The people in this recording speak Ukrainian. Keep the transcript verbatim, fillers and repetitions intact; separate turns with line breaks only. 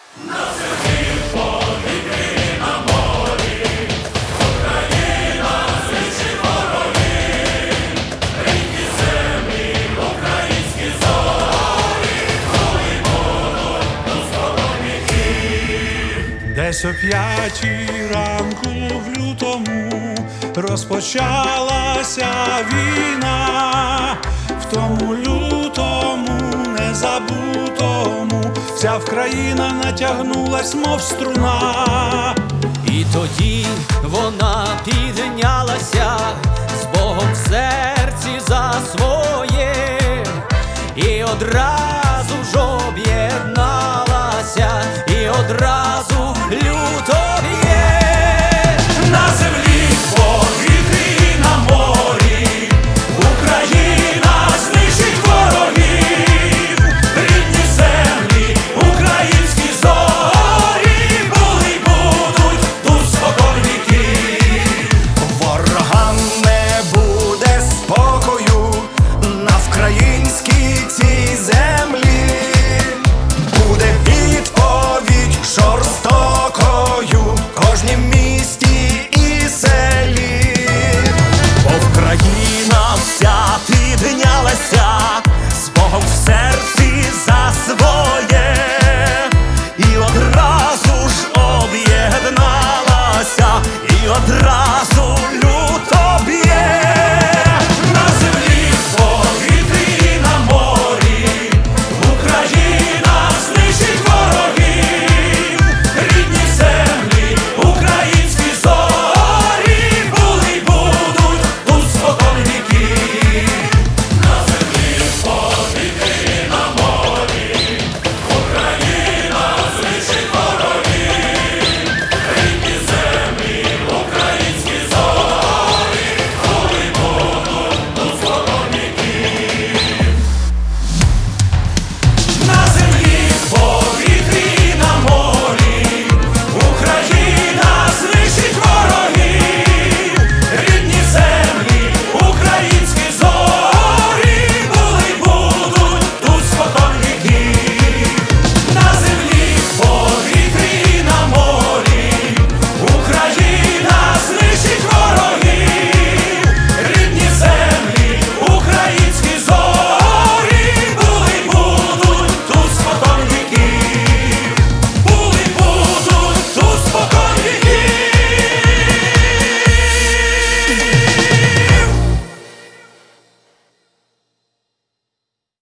Десь о п'ятій ранку в лютому розпочалася війна, в тому лютому незабутому вся Вкраїна натягнулась, мов струна.
І тоді вона піднялася з Богом в серці за своє, і одразу ж об'єдналася